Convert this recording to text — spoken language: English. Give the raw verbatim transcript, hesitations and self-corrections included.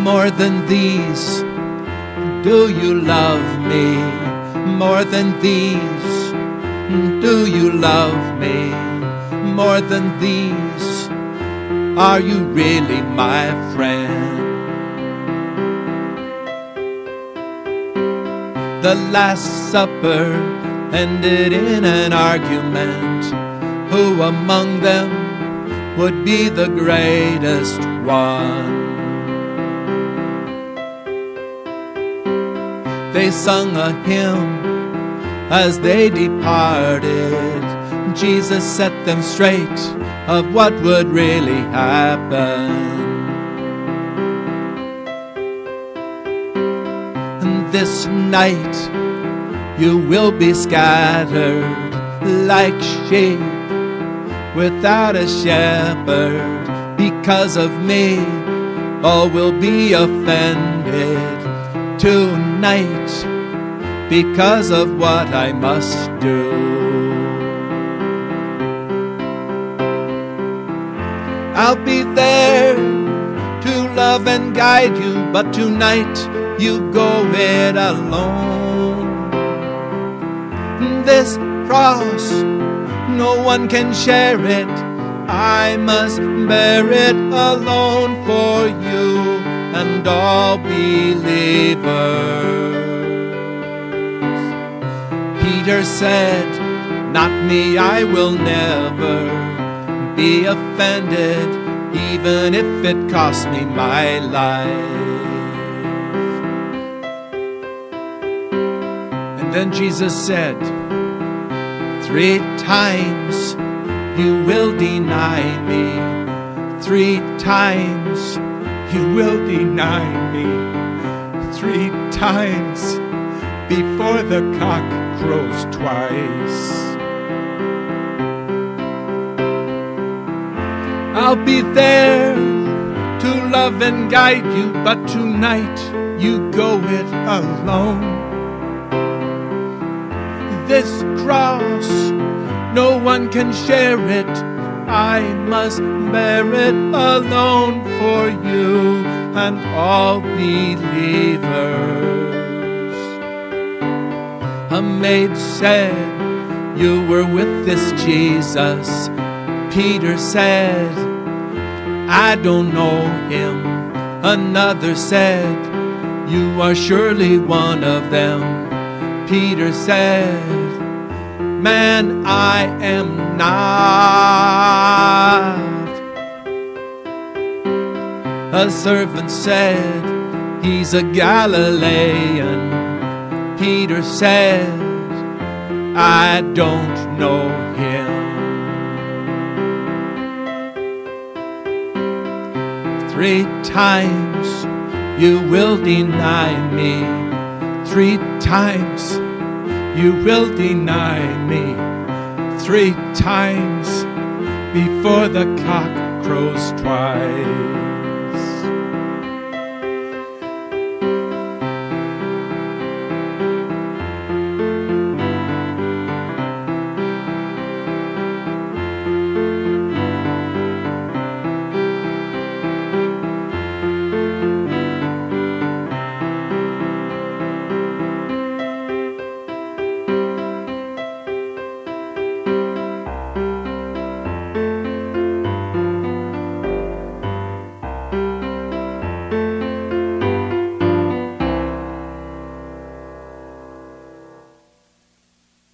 more than these? Do you love me more than these? Do you love me more than these? Are you really my friend? The Last Supper ended in an argument. Who among them would be the greatest one? They sung a hymn as they departed. Jesus set them straight of what would really happen. And this night you will be scattered like sheep without a shepherd. Because of me, all will be offended tonight, because of what I must do. I'll be there to love and guide you, but tonight you go it alone. This cross, no one can share it. I must bear it alone for you and all believers. Peter said, not me, I will never be offended, even if it costs me my life. And then Jesus said, three times you will deny me. Three times you will deny me. Three times before the cock crows twice. I'll be there to love and guide you, but tonight you go it alone. This cross, no one can share it. I must bear it alone for you and all believers. A maid said, you were with this Jesus. Peter said, I don't know him. Another said, you are surely one of them. Peter said, man, I am not. A servant said, he's a Galilean. Peter said, I don't know him. Three times you will deny me. Three times you will deny me. Three times before the cock crows twice.